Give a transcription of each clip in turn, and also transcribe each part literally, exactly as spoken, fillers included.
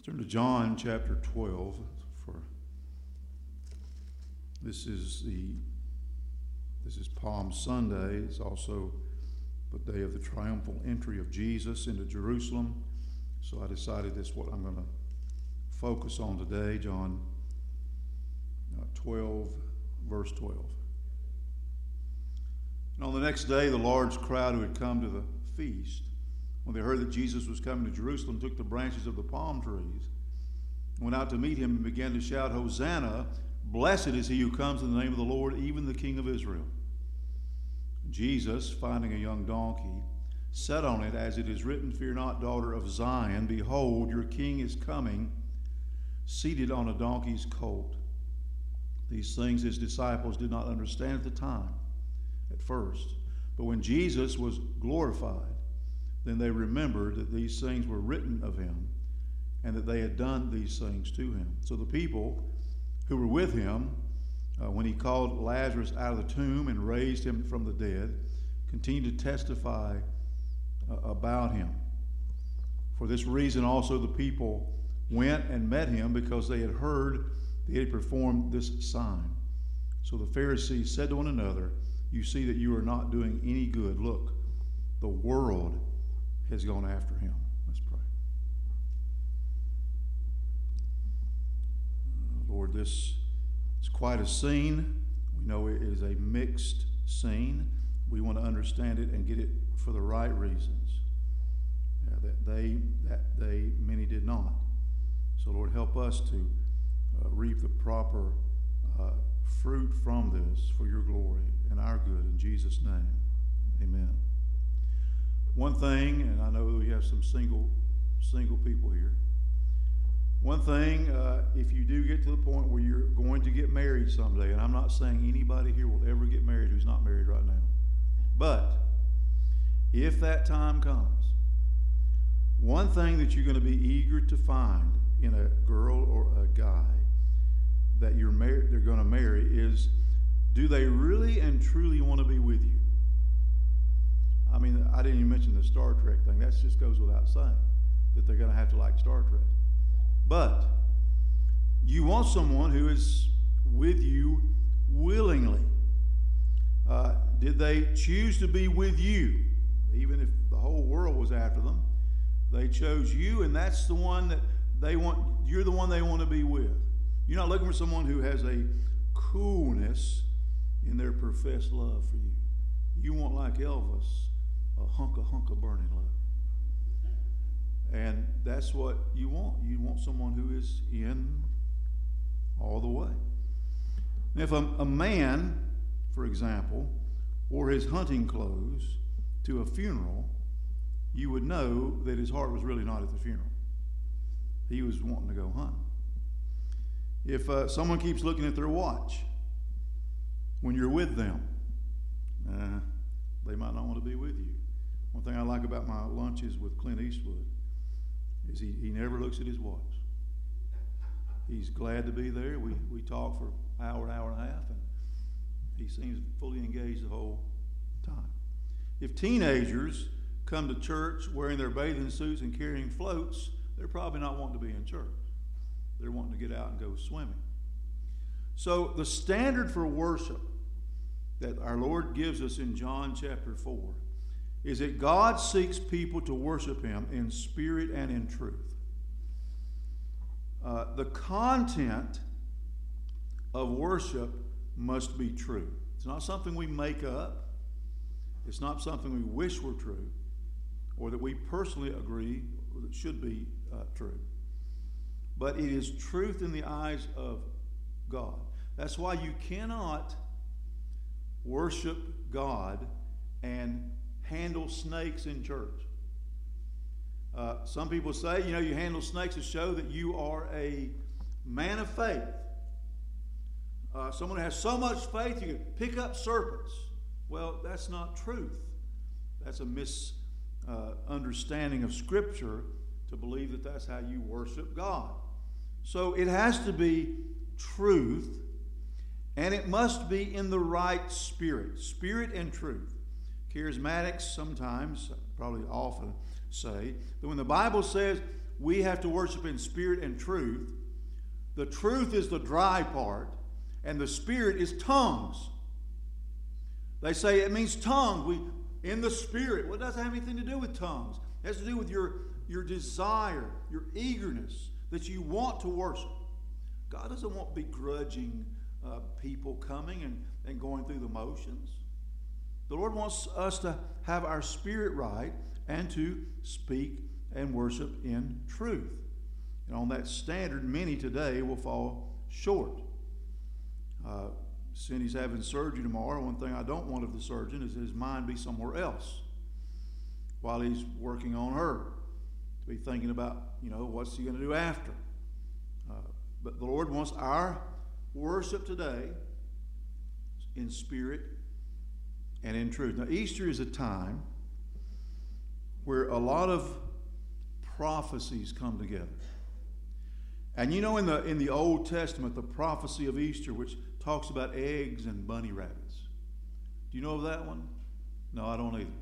Turn to John chapter twelve. For this is the this is Palm Sunday. It's also the day of the triumphal entry of Jesus into Jerusalem. So I decided that's what I'm going to focus on today. John uh, twelve, verse twelve. And on the next day, the large crowd who had come to the feast, when they heard that Jesus was coming to Jerusalem, took the branches of the palm trees, went out to meet him, and began to shout, "Hosanna! Blessed is he who comes in the name of the Lord, even the King of Israel." Jesus, finding a young donkey, sat on it, as it is written, "Fear not, daughter of Zion. Behold, your king is coming, seated on a donkey's colt." These things his disciples did not understand at the time, at first. But when Jesus was glorified, then they remembered that these things were written of him, and that they had done these things to him. So the people who were with him, uh, when he called Lazarus out of the tomb and raised him from the dead, continued to testify uh, about him. For this reason also the people went and met him, because they had heard that he had performed this sign. So the Pharisees said to one another, "You see that you are not doing any good. Look, the world has gone after him." Let's pray. Uh, Lord, this is quite a scene. We know it is a mixed scene. We want to understand it and get it for the right reasons. Uh, that they, that they, many did not. So Lord, help us to uh, reap the proper uh, fruit from this for your glory and our good. In Jesus' name, amen. One thing, and I know we have some single single people here. One thing, uh, if you do get to the point where you're going to get married someday, and I'm not saying anybody here will ever get married who's not married right now, but if that time comes, one thing that you're going to be eager to find in a girl or a guy that you're mar- they're going to marry is, do they really and truly want to be with you? I mean, I didn't even mention the Star Trek thing. That just goes without saying, that they're going to have to like Star Trek. But you want someone who is with you willingly. Uh, did they choose to be with you? Even if the whole world was after them, they chose you, and that's the one that they want. You're the one they want to be with. You're not looking for someone who has a coolness in their professed love for you. You want, like Elvis, a hunk of hunk of burning love. And that's what you want. You want someone who is in all the way. And if a, a man, for example, wore his hunting clothes to a funeral, you would know that his heart was really not at the funeral. He was wanting to go hunt. If uh, someone keeps looking at their watch when you're with them, uh, they might not want to be with you. One thing I like about my lunches with Clint Eastwood is he, he never looks at his watch. He's glad to be there. We, we talk for an hour, hour and a half, and he seems fully engaged the whole time. If teenagers come to church wearing their bathing suits and carrying floats, they're probably not wanting to be in church. They're wanting to get out and go swimming. So the standard for worship that our Lord gives us in John chapter four is that God seeks people to worship him in spirit and in truth. Uh, the content of worship must be true. It's not something we make up. It's not something we wish were true or that we personally agree that should be uh, true. But it is truth in the eyes of God. That's why you cannot worship God and handle snakes in church. Uh, some people say, you know, you handle snakes to show that you are a man of faith. Uh, someone who has so much faith you can pick up serpents. Well, that's not truth. That's a misunderstanding uh, of Scripture to believe that that's how you worship God. So it has to be truth, and it must be in the right spirit. Spirit and truth. Charismatics sometimes, probably often, say that when the Bible says we have to worship in spirit and truth. The truth is the dry part, and the spirit is tongues. They say it means tongues. We in the spirit. Well, it doesn't have anything to do with tongues. It has to do with your, your desire, your eagerness, that you want to worship. God doesn't want begrudging uh, people coming and, and going through the motions. The Lord wants us to have our spirit right and to speak and worship in truth. And on that standard, many today will fall short. Uh, Cindy's having surgery tomorrow. One thing I don't want of the surgeon is that his mind be somewhere else while he's working on her. To be thinking about, you know, what's he going to do after. Uh, but the Lord wants our worship today in spirit and in truth. Now, Easter is a time where a lot of prophecies come together. And you know, in the in the Old Testament, the prophecy of Easter, which talks about eggs and bunny rabbits. Do you know of that one? No, I don't either.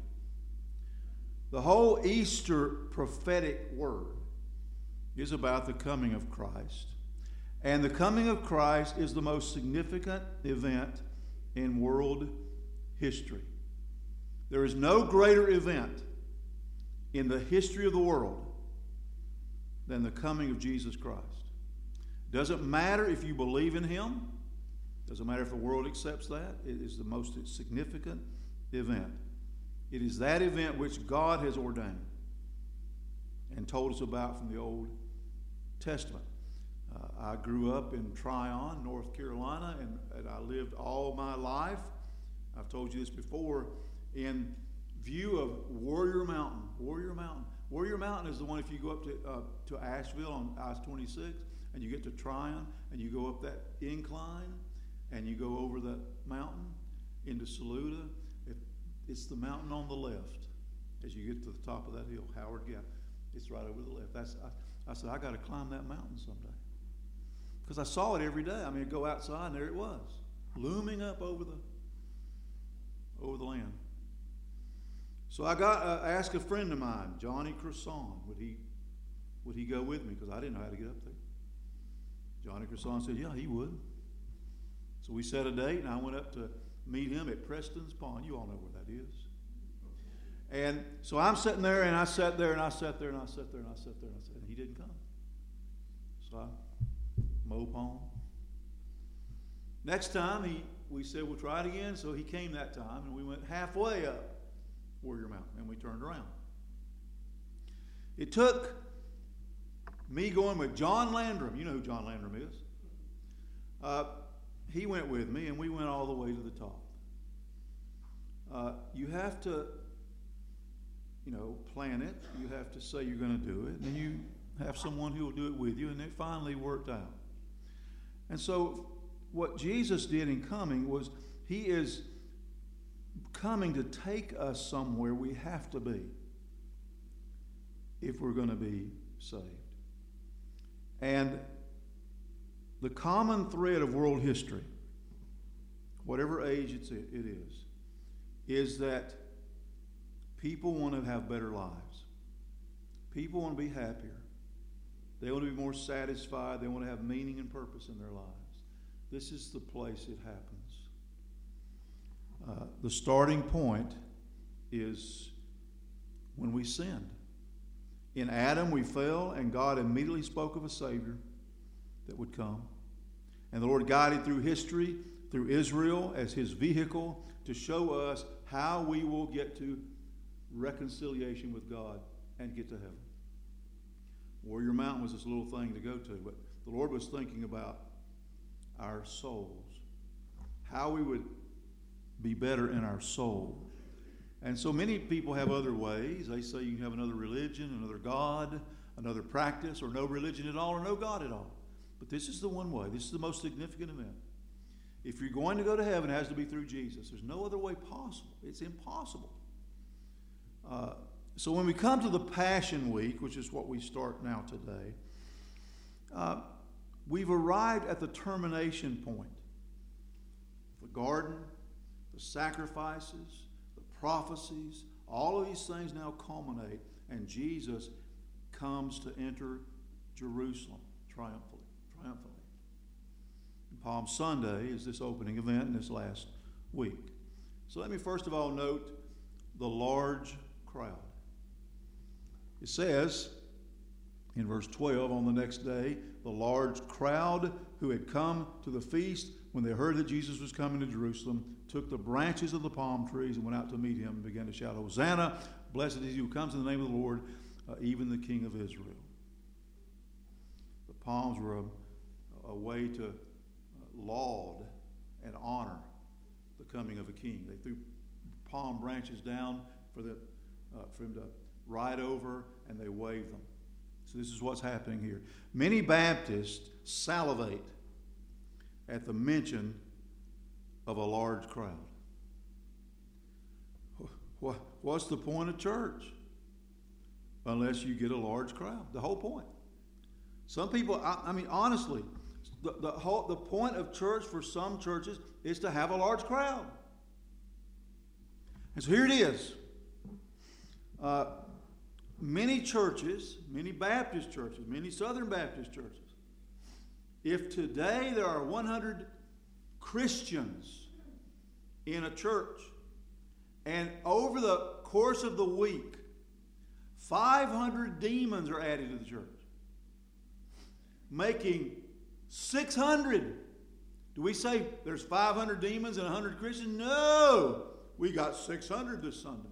The whole Easter prophetic word is about the coming of Christ. And the coming of Christ is the most significant event in world history. There is no greater event in the history of the world than the coming of Jesus Christ. Doesn't matter if you believe in Him. Doesn't matter if the world accepts that. It is the most significant event. It is that event which God has ordained and told us about from the Old Testament. Uh, I grew up in Tryon, North Carolina, and, and I lived all my life, I've told you this before, in view of Warrior Mountain. Warrior Mountain. Warrior Mountain is the one, if you go up to uh, to Asheville on I twenty-six, and you get to Tryon, and you go up that incline, and you go over the mountain into Saluda. If it's the mountain on the left as you get to the top of that hill, Howard Gap. It's right over the left. That's I, I said, I got to climb that mountain someday. Because I saw it every day. I mean, I'd go outside, and there it was, looming up over the over the land. So I got uh, asked a friend of mine, Johnny Cresson, would he would he go with me? Because I didn't know how to get up there. Johnny Cresson said, yeah, he would. So we set a date, and I went up to meet him at Preston's Pond. You all know where that is. And so I'm sitting there, and I sat there, and I sat there, and I sat there, and I sat there, and I sat there, and he didn't come. So I mope on. Next time, he we said, we'll try it again. So he came that time, and we went halfway up Warrior Mountain, and we turned around. It took me going with John Landrum. You know who John Landrum is. Uh, he went with me, and we went all the way to the top. Uh, you have to, you know, plan it. You have to say you're going to do it, and then you have someone who will do it with you, and it finally worked out. And so what Jesus did in coming was He is coming to take us somewhere we have to be if we're going to be saved. And the common thread of world history, whatever age it's, it is, is that people want to have better lives. People want to be happier. They want to be more satisfied. They want to have meaning and purpose in their lives. This is the place it happens. Uh, the starting point is when we sinned. In Adam we fell, and God immediately spoke of a Savior that would come. And the Lord guided through history, through Israel as His vehicle to show us how we will get to reconciliation with God and get to heaven. Warrior Mountain was this little thing to go to, but the Lord was thinking about our souls, how we would be better in our soul. And so many people have other ways. They say you can have another religion, another God, another practice, or no religion at all, or no God at all. But this is the one way. This is the most significant event. If you're going to go to heaven, it has to be through Jesus. There's no other way possible. It's impossible. Uh, so when we come to the Passion Week, which is what we start now today, uh, we've arrived at the termination point. The garden, the sacrifices, the prophecies, all of these things now culminate, and Jesus comes to enter Jerusalem triumphantly. triumphantly. Palm Sunday is this opening event in this last week. So let me first of all note the large crowd. It says in verse twelve, on the next day, the large crowd who had come to the feast, when they heard that Jesus was coming to Jerusalem, took the branches of the palm trees and went out to meet him and began to shout, Hosanna, blessed is he who comes in the name of the Lord, uh, even the King of Israel. The palms were a, a way to laud and honor the coming of a king. They threw palm branches down for, the, uh, for him to ride over, and they waved them. So this is what's happening here. Many Baptists salivate at the mention of a large crowd. What's the point of church? Unless you get a large crowd. The whole point. Some people, I, I mean, honestly, the, the, whole, the point of church for some churches is to have a large crowd. And so here it is. Uh, many churches, many Baptist churches, many Southern Baptist churches, if today there are one hundred Christians in a church, and over the course of the week, five hundred demons are added to the church, making six hundred. Do we say there's five hundred demons and one hundred Christians? No! We got six hundred this Sunday.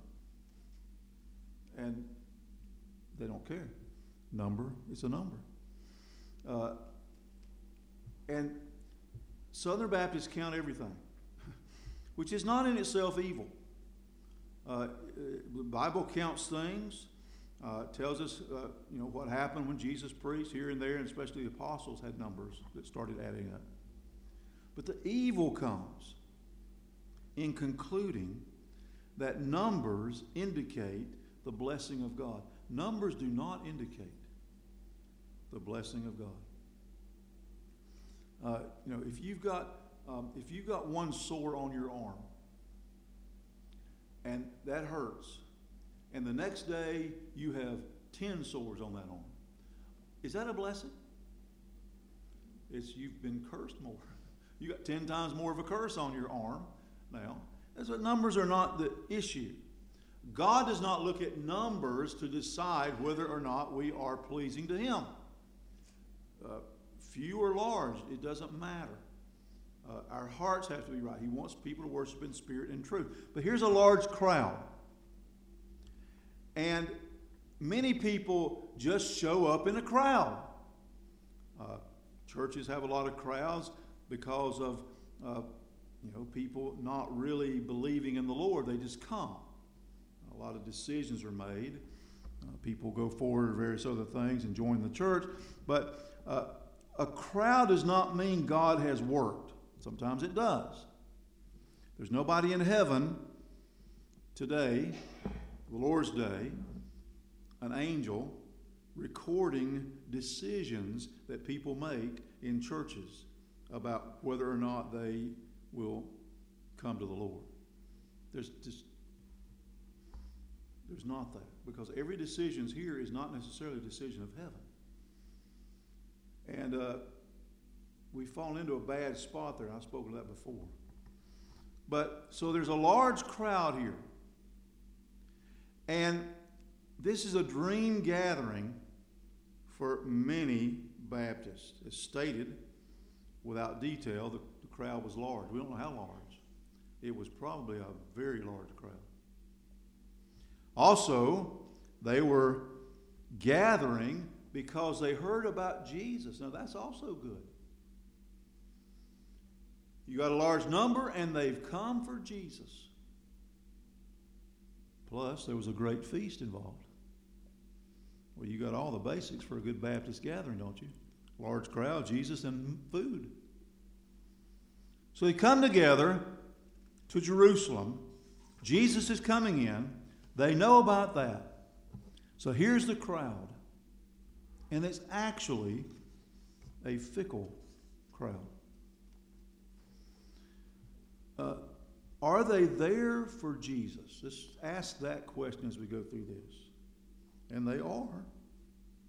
And they don't care. Number is a number. Uh, and Southern Baptists count everything, which is not in itself evil. Uh, the Bible counts things. Uh, tells us, uh, you know, what happened when Jesus preached here and there, and especially the apostles had numbers that started adding up. But the evil comes in concluding that numbers indicate the blessing of God. Numbers do not indicate the blessing of God. Uh, you know, if you've got um, if you've got one sore on your arm, and that hurts, and the next day you have ten sores on that arm, is that a blessing? It's you've been cursed more. You got ten times more of a curse on your arm now. That's what numbers are not the issue. God does not look at numbers to decide whether or not we are pleasing to Him. Uh, few or large, it doesn't matter. Uh, our hearts have to be right. He wants people to worship in spirit and truth. But here's a large crowd. And many people just show up in a crowd. Uh, churches have a lot of crowds because of uh, you know, people not really believing in the Lord. They just come. A lot of decisions are made. Uh, people go forward to various other things and join the church. But uh, a crowd does not mean God has worked. Sometimes it does. There's nobody in heaven today, the Lord's Day, an angel recording decisions that people make in churches about whether or not they will come to the Lord. There's just there's not that, because every decision here is not necessarily a decision of heaven. And uh, we fall into a bad spot there. I've spoken of that before. But so there's a large crowd here. And this is a dream gathering for many Baptists. As stated, without detail, the, the crowd was large. We don't know how large. It was probably a very large crowd. Also, they were gathering because they heard about Jesus. Now, that's also good. You got a large number, and they've come for Jesus. Plus, there was a great feast involved. Well, you got all the basics for a good Baptist gathering, don't you? Large crowd, Jesus, and food. So they come together to Jerusalem. Jesus is coming in. They know about that. So here's the crowd. And it's actually a fickle crowd. Uh, are they there for Jesus? Let's ask that question as we go through this. And they are.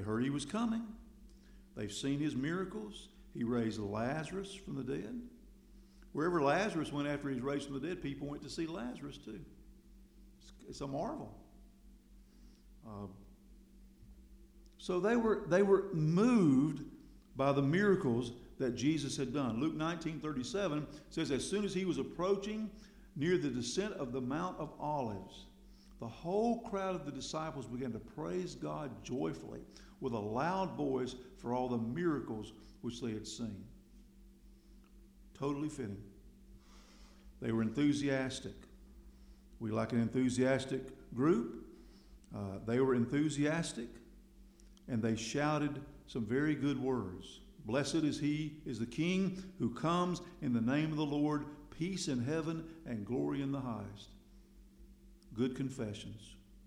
heard he was coming. They've seen his miracles. He raised Lazarus from the dead. Wherever Lazarus went after he was raised from the dead, people went to see Lazarus too. It's, it's a marvel. Uh, so they were they were moved by the miracles that Jesus had done. Luke nineteen thirty-seven says, as soon as he was approaching near the descent of the Mount of Olives, the whole crowd of the disciples began to praise God joyfully with a loud voice for all the miracles which they had seen. Totally fitting. They were enthusiastic. We like an enthusiastic group. Uh, they were enthusiastic, and they shouted some very good words. Blessed is he, is the King who comes in the name of the Lord, peace in heaven and glory in the highest. Good confessions.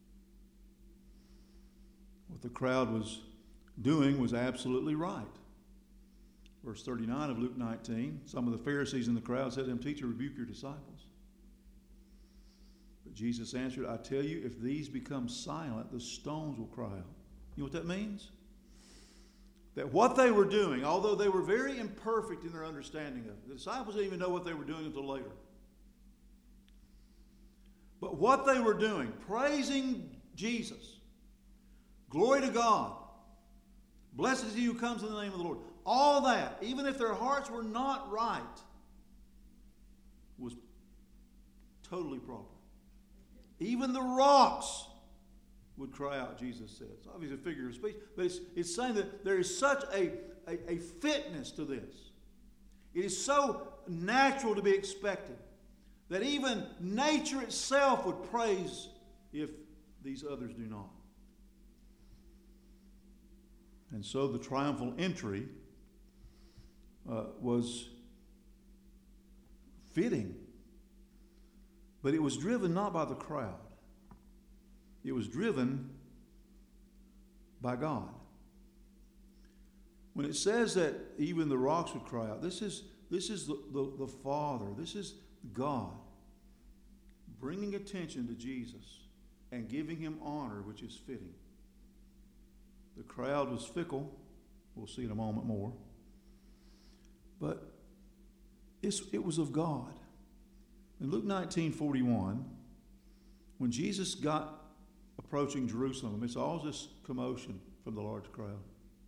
What the crowd was doing was absolutely right. Verse thirty-nine of Luke nineteen, some of the Pharisees in the crowd said to him, Teacher, rebuke your disciples. But Jesus answered, I tell you, if these become silent, the stones will cry out. You know what that means? That what they were doing, although they were very imperfect in their understanding of it, the disciples didn't even know what they were doing until later. But what they were doing, praising Jesus, glory to God, blessed is he who comes in the name of the Lord, all that, even if their hearts were not right, was totally proper. Even the rocks would cry out, Jesus said. It's obviously a figure of speech, but it's, it's saying that there is such a, a, a fitness to this. It is so natural to be expected that even nature itself would praise if these others do not. And so the triumphal entry uh, was fitting, but it was driven not by the crowd. It was driven by God. When it says that even the rocks would cry out, this is, this is the, the, the Father, this is God bringing attention to Jesus and giving him honor, which is fitting. The crowd was fickle. We'll see in a moment more. But it's, it was of God. In Luke nineteen forty-one, when Jesus got approaching Jerusalem, amidst all this commotion from the large crowd,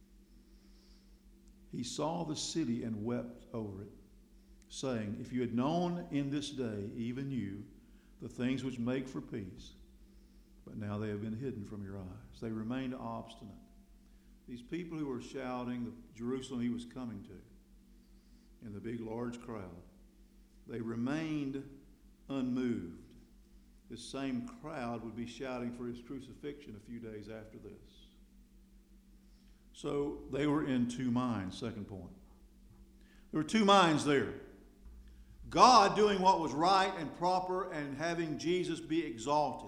he saw the city and wept over it, saying, if you had known in this day, even you, the things which make for peace, but now they have been hidden from your eyes. They remained obstinate. These people who were shouting the Jerusalem he was coming to in the big large crowd, they remained unmoved. This same crowd would be shouting for his crucifixion a few days after this. So they were in two minds, second point. There were two minds there. God doing what was right and proper and having Jesus be exalted.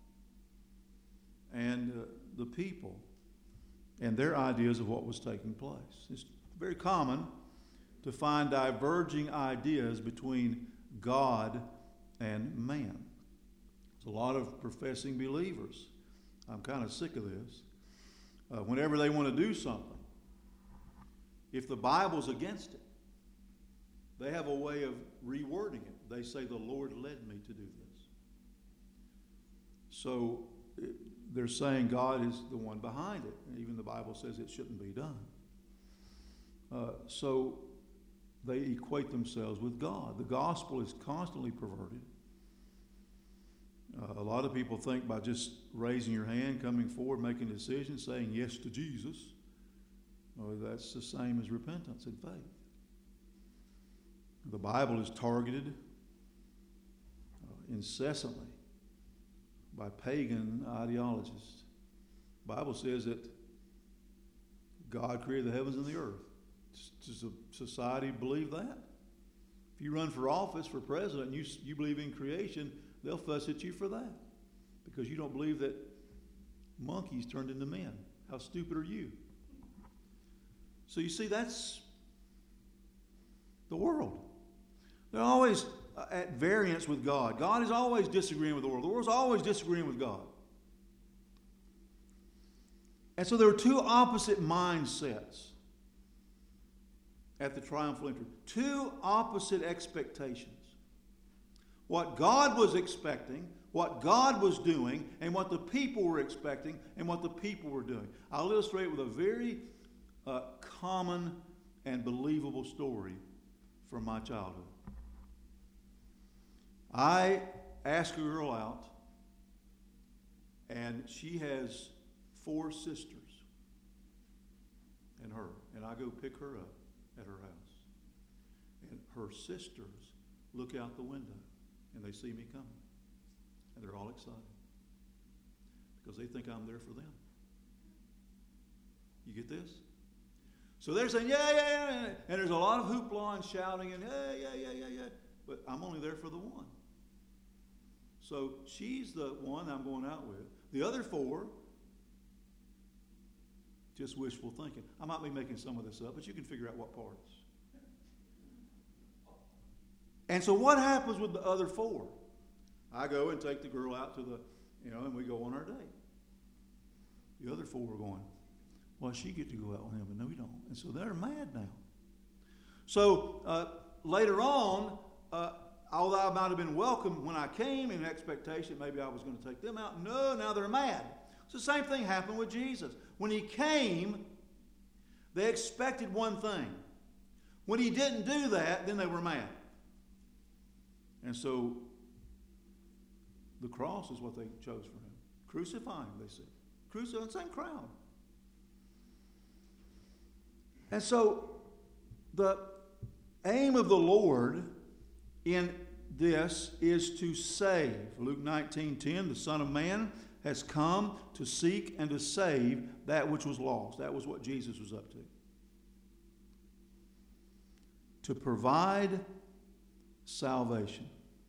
And uh, the people and their ideas of what was taking place. It's very common to find diverging ideas between God and man. There's a lot of professing believers. I'm kind of sick of this. Uh, whenever they want to do something, if the Bible's against it, they have a way of rewording it. They say, the Lord led me to do this. So it, they're saying God is the one behind it. And even the Bible says it shouldn't be done. Uh, so they equate themselves with God. The gospel is constantly perverted. Uh, a lot of people think by just raising your hand, coming forward, making a decision, saying yes to Jesus, well, that's the same as repentance and faith. The Bible is targeted uh, incessantly by pagan ideologists. The Bible says that God created the heavens and the earth. Does society believe that? If you run for office, for president, and you, you believe in creation, they'll fuss at you for that because you don't believe that monkeys turned into men. How stupid are you? So you see, that's the world. They're always at variance with God. God is always disagreeing with the world. The world's always disagreeing with God. And so there were two opposite mindsets at the triumphal entry. Two opposite expectations. What God was expecting, what God was doing, and what the people were expecting, and what the people were doing. I'll illustrate with a very uh, common and believable story from my childhood. I asked a girl out, and she has four sisters and her. And I go pick her up at her house. And her sisters look out the window, and they see me coming. And they're all excited because they think I'm there for them. You get this? So they're saying, yeah, yeah, yeah. And there's a lot of hoopla and shouting and, yeah, yeah, yeah, yeah, yeah. But I'm only there for the one. So she's the one I'm going out with. The other four, just wishful thinking. I might be making some of this up, but you can figure out what parts. And so what happens with the other four? I go and take the girl out to the, you know, and we go on our date. The other four are going, well, she get to go out with him, but no, we don't. And so they're mad now. So uh, later on, uh, although I might have been welcome when I came in expectation, maybe I was going to take them out. No, now they're mad. So the same thing happened with Jesus. When he came, they expected one thing. When he didn't do that, then they were mad. And so the cross is what they chose for him. Crucify him, they said. Crucify the same crowd. And so the aim of the Lord in this is to save. Luke nineteen ten, the Son of Man has come to seek and to save that which was lost. That was what Jesus was up to. To provide salvation.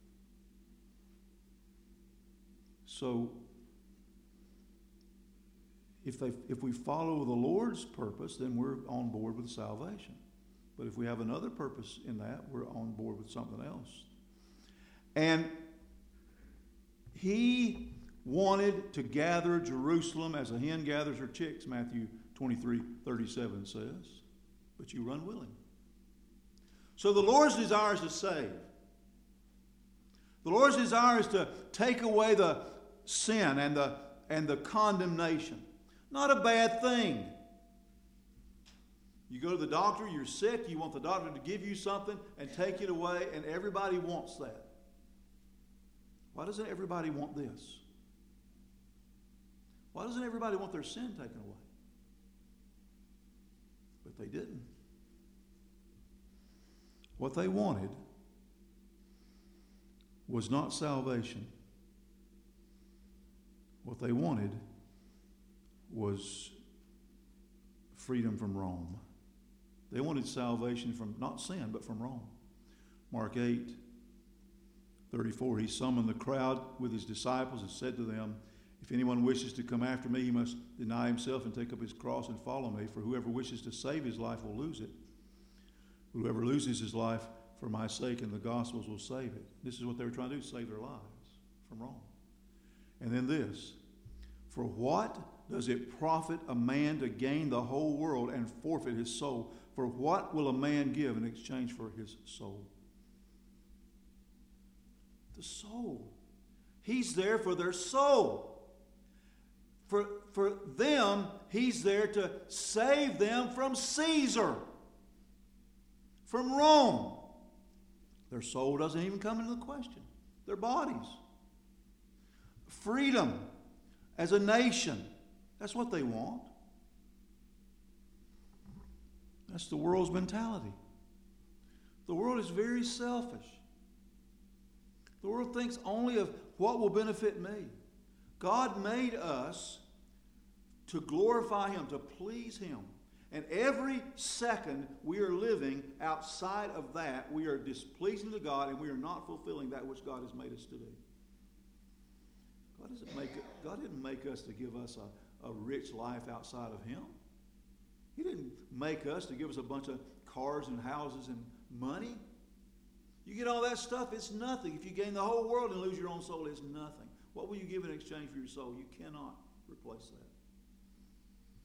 So, if they, if we follow the Lord's purpose, then we're on board with salvation. But if we have another purpose in that, we're on board with something else. And he wanted to gather Jerusalem as a hen gathers her chicks, Matthew twenty-three thirty-seven says. But you run willing. So the Lord's desire is to save. The Lord's desire is to take away the sin and the, and the condemnation. Not a bad thing. You go to the doctor, you're sick, you want the doctor to give you something and take it away, and everybody wants that. Why doesn't everybody want this? Why doesn't everybody want their sin taken away? But they didn't. What they wanted was not salvation. What they wanted was freedom from Rome. They wanted salvation from not sin, but from Rome. Mark eight thirty-four, he summoned the crowd with his disciples and said to them, if anyone wishes to come after me, he must deny himself and take up his cross and follow me. For whoever wishes to save his life will lose it. Whoever loses his life for my sake and the gospel's will save it. This is what they were trying to do, save their lives from Rome. And then this, for what does it profit a man to gain the whole world and forfeit his soul? For what will a man give in exchange for his soul? The soul. He's there for their soul. For, for them, he's there to save them from Caesar, from Rome. Their soul doesn't even come into the question. Their bodies. Freedom as a nation. That's what they want. That's the world's mentality. The world is very selfish. The world thinks only of what will benefit me. God made us to glorify him, to please him. And every second we are living outside of that, we are displeasing to God and we are not fulfilling that which God has made us to do. God doesn't make it, God didn't make us to give us a, a rich life outside of him. He didn't make us to give us a bunch of cars and houses and money. You get all that stuff, it's nothing. If you gain the whole world and lose your own soul, it's nothing. What will you give in exchange for your soul? You cannot replace that.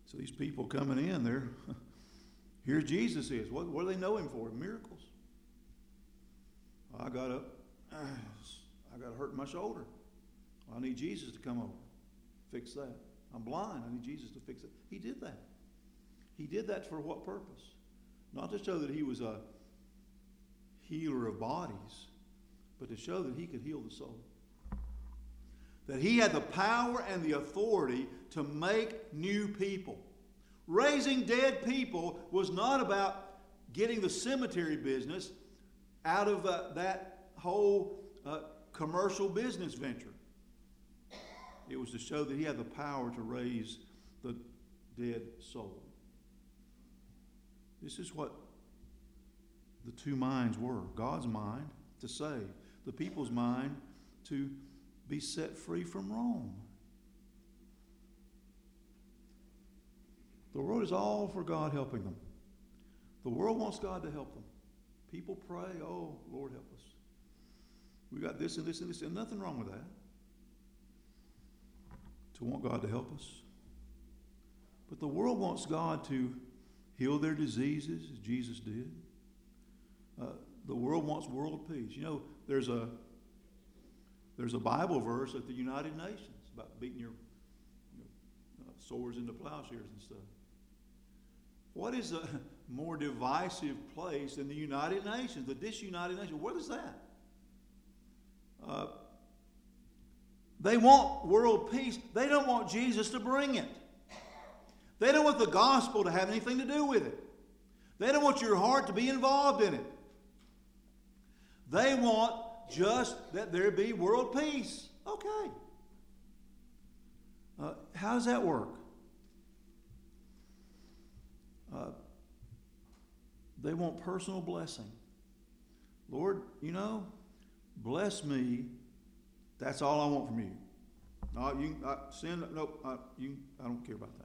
So these people coming in, they're, here Jesus is. What, what do they know him for? Miracles. I got up, I got hurt in my shoulder. I need Jesus to come over, fix that. I'm blind. I need Jesus to fix it. He did that. He did that for what purpose? Not to show that he was a healer of bodies, but to show that he could heal the soul. That he had the power and the authority to make new people. Raising dead people was not about getting the cemetery business out of uh, that whole uh, commercial business venture. It was to show that he had the power to raise the dead soul. This is what the two minds were. God's mind to save. The people's mind to be set free from wrong. The world is all for God helping them. The world wants God to help them. People pray, oh, Lord, help us. We got this and this and this, and nothing wrong with that. To want God to help us. But the world wants God to heal their diseases, as Jesus did. Uh, the world wants world peace. You know, there's a there's a Bible verse at the United Nations about beating your, your uh, swords into plowshares and stuff. What is a more divisive place than the United Nations, the disunited nation? What is that? Uh, they want world peace. They don't want Jesus to bring it. They don't want the gospel to have anything to do with it. They don't want your heart to be involved in it. They want just that there be world peace. Okay. Uh, how does that work? Uh, they want personal blessing. Lord, you know, bless me. That's all I want from you. No, you uh, sin. Nope. Uh, you. I don't care about that.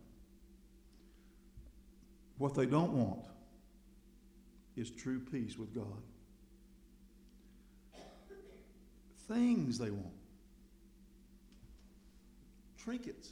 What they don't want is true peace with God. Things they want. Trinkets.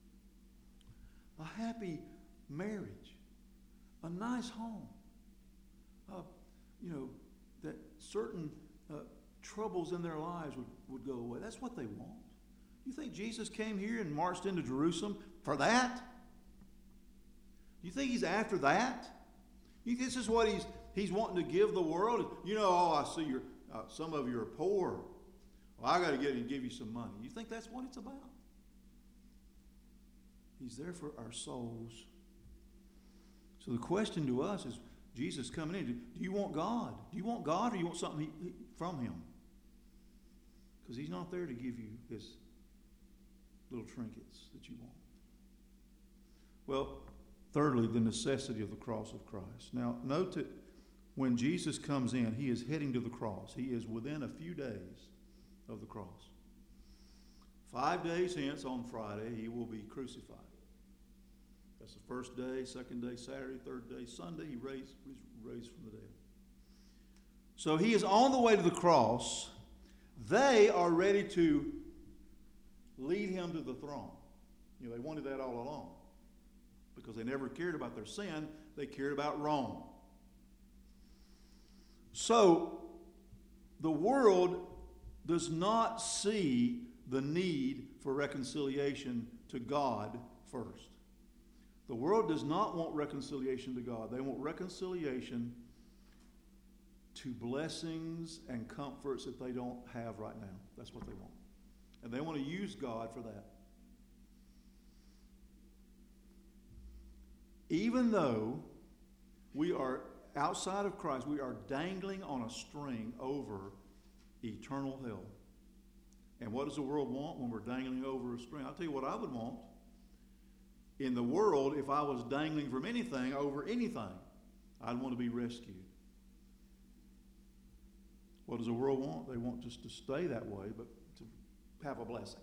A happy marriage. A nice home. Uh, you know, that certain uh, troubles in their lives would, would go away. That's what they want. You think Jesus came here and marched into Jerusalem for that? You think he's after that? You think this is what he's he's wanting to give the world? You know, oh, I see you're, uh, some of you are poor. Well, I got to get and give you some money. You think that's what it's about? He's there for our souls. So the question to us is, Jesus coming in, do you want God? Do you want God, or do you want something he, from him? Because he's not there to give you his little trinkets that you want. Well, thirdly, the necessity of the cross of Christ. Now, note that when Jesus comes in, he is heading to the cross. He is within a few days of the cross. Five days hence, on Friday, he will be crucified. That's the first day, second day, Saturday, third day, Sunday, he raised, raised from the dead. So he is on the way to the cross. They are ready to lead him to the throne. You know, they wanted that all along. Because they never cared about their sin, they cared about Rome. So, the world does not see the need for reconciliation to God first. The world does not want reconciliation to God. They want reconciliation to blessings and comforts that they don't have right now. That's what they want. And they want to use God for that. Even though we are outside of Christ, we are dangling on a string over eternal hell. And what does the world want when we're dangling over a string? I'll tell you what I would want. In the world, if I was dangling from anything over anything, I'd want to be rescued. What does the world want? They want just to stay that way, but to have a blessing.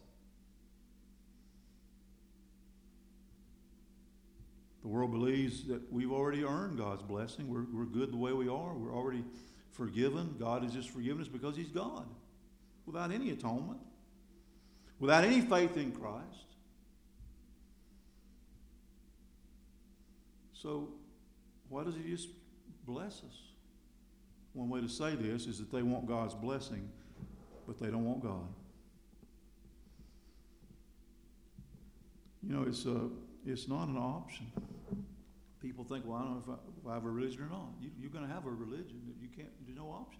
The world believes that we've already earned God's blessing. We're, we're good the way we are. We're already forgiven. God has just forgiven us because he's God. Without any atonement. Without any faith in Christ. So why does he just bless us? One way to say this is that they want God's blessing, but they don't want God. You know, it's a, it's not an option. People think, well, I don't know if I, if I have a religion or not. You, you're going to have a religion. You can't. There's no option.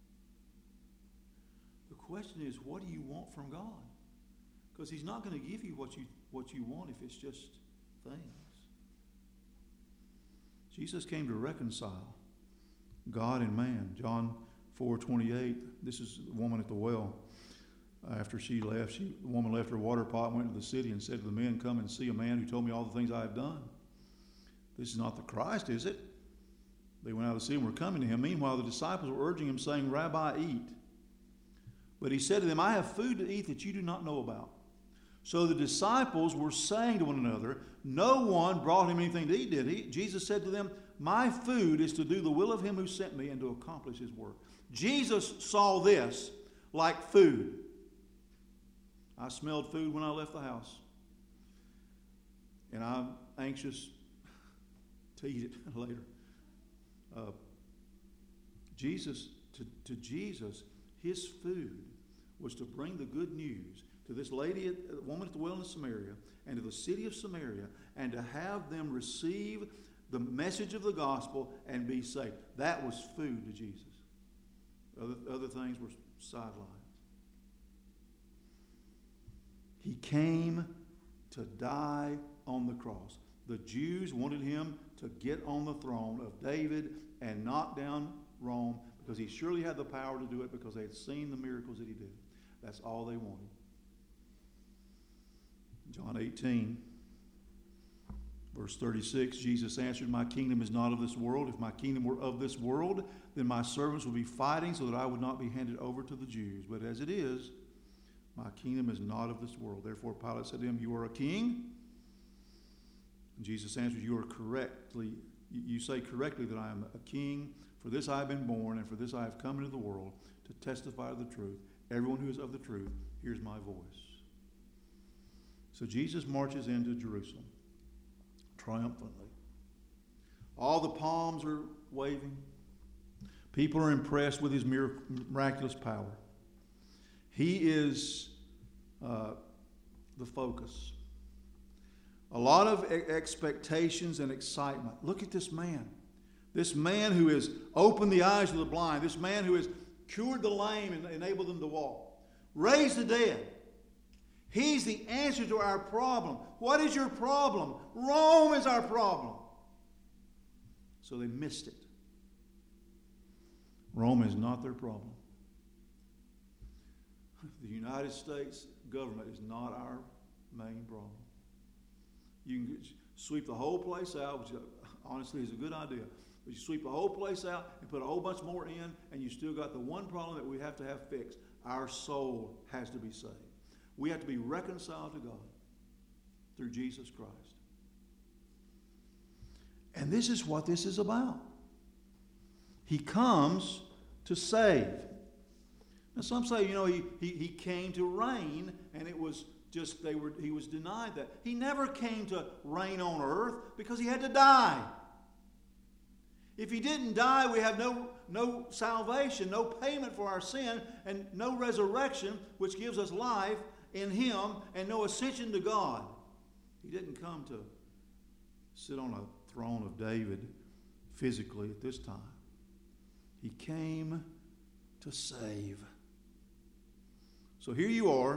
The question is, what do you want from God? Because he's not going to give you what you what you want if it's just things. Jesus came to reconcile God and man. John four twenty-eight. This is the woman at the well. After she left, she, the woman left her water pot and went to the city and said to the men, "Come and see a man who told me all the things I have done." This is not the Christ, is it? They went out of the city and were coming to him. Meanwhile, the disciples were urging him, saying, "Rabbi, eat." But he said to them, "I have food to eat that you do not know about." So the disciples were saying to one another, "No one brought him anything to eat, did he?" Jesus said to them, "My food is to do the will of him who sent me and to accomplish his work." Jesus saw this like food. I smelled food when I left the house. And I'm anxious to eat it later. Uh, Jesus, to, to Jesus, his food was to bring the good news to this lady, at, the woman at the well in Samaria, and to the city of Samaria, and to have them receive the message of the gospel and be saved. That was food to Jesus. Other, other things were sidelines. He came to die on the cross. The Jews wanted him to get on the throne of David and knock down Rome because he surely had the power to do it because they had seen the miracles that he did. That's all they wanted. John eighteen, verse thirty-six, Jesus answered, "My kingdom is not of this world. If my kingdom were of this world, then my servants would be fighting so that I would not be handed over to the Jews. But as it is, my kingdom is not of this world." Therefore Pilate said to him, "You are a king?" And Jesus answered, "You are correctly, you say correctly that I am a king. For this I have been born, and for this I have come into the world, to testify to the truth. Everyone who is of the truth hears my voice." So Jesus marches into Jerusalem triumphantly. All the palms are waving. People are impressed with his miraculous power. He is uh, the focus. A lot of expectations and excitement. Look at this man. This man who has opened the eyes of the blind. This man who has cured the lame and enabled them to walk. Raised the dead. He's the answer to our problem. What is your problem? Rome is our problem. So they missed it. Rome is not their problem. The United States government is not our main problem. You can sweep the whole place out, which honestly is a good idea. But you sweep the whole place out and put a whole bunch more in, and you still got the one problem that we have to have fixed. Our soul has to be saved. We have to be reconciled to God through Jesus Christ. And this is what this is about. He comes to save. Now some say, you know, he, he, he came to reign, and it was just, they were he was denied that. He never came to reign on earth because he had to die. If he didn't die, we have no, no salvation, no payment for our sin, and no resurrection, which gives us life in him, and no ascension to God. He didn't come to sit on a throne of David physically at this time. He came to save. So here you are.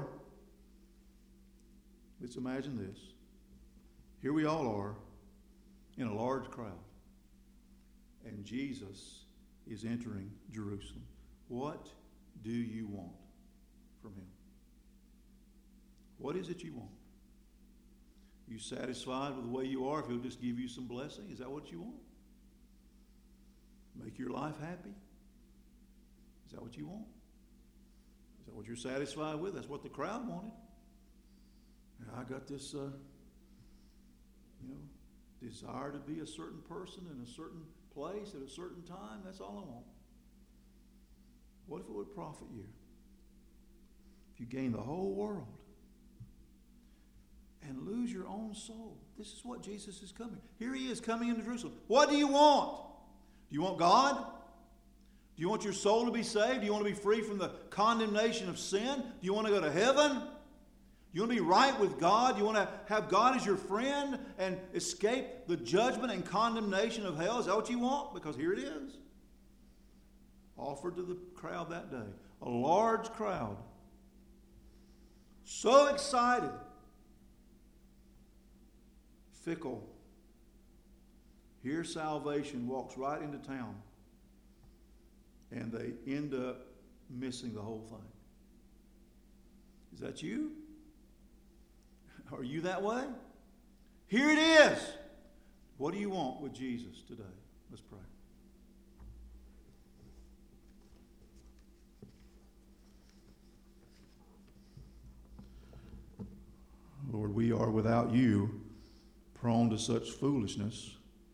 Let's imagine this. Here we all are in a large crowd. And Jesus is entering Jerusalem. What do you want from him? What is it you want? You satisfied with the way you are if he'll just give you some blessing? Is that what you want? Make your life happy? Is that what you want? Is that what you're satisfied with? That's what the crowd wanted. I got this, uh, you know, desire to be a certain person in a certain place at a certain time. That's all I want. What if it would profit you? If you gain the whole world and lose your own soul. This is what Jesus is coming. Here he is coming into Jerusalem. What do you want? Do you want God? Do you want your soul to be saved? Do you want to be free from the condemnation of sin? Do you want to go to heaven? Do you want to be right with God? Do you want to have God as your friend and escape the judgment and condemnation of hell? Is that what you want? Because here it is. Offered to the crowd that day. A large crowd. So excited. Fickle. Here salvation walks right into town. And they end up missing the whole thing. Is that you? Are you that way? Here it is. What do you want with Jesus today? Let's pray. Lord, we are without you prone to such foolishness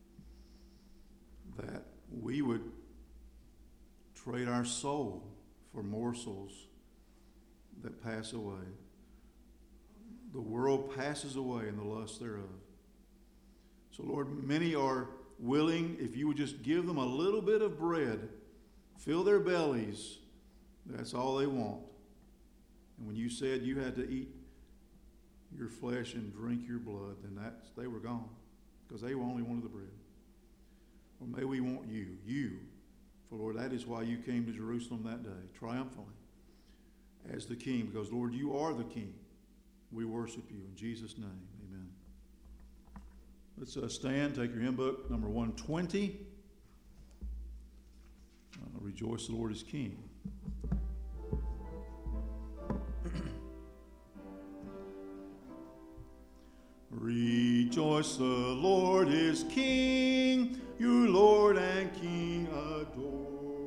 that we would trade our soul for morsels that pass away. The world passes away in the lust thereof. So, Lord, many are willing, if you would just give them a little bit of bread, fill their bellies, that's all they want. And when you said you had to eat your flesh and drink your blood, then that's, they were gone because they only wanted the bread. Or may we want you, you. For, Lord, that is why you came to Jerusalem that day, triumphantly, as the King. Because, Lord, you are the King. We worship you. In Jesus' name, amen. Let's uh, stand, take your hymn book, number one twenty. Uh, Rejoice the Lord is King. Rejoice the Lord is King.